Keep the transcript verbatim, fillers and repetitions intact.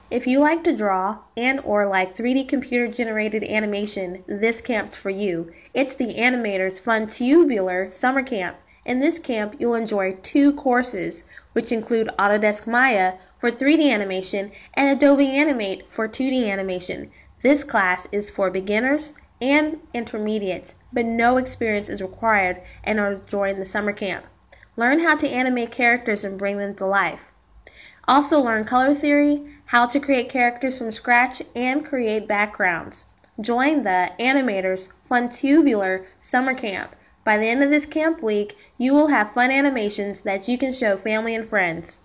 If you like to draw and or like three D computer generated animation, this camp's for you. It's the Animators Fun Tubular Summer Camp. In this camp, you'll enjoy two courses, which include Autodesk Maya for three D animation and Adobe Animate for two D animation. This class is for beginners and intermediates, but no experience is required in order to join the summer camp. Learn how to animate characters and bring them to life. Also learn color theory, how to create characters from scratch, and create backgrounds. Join the Animators Fun Tubular Summer Camp. By the end of this camp week, you will have fun animations that you can show family and friends.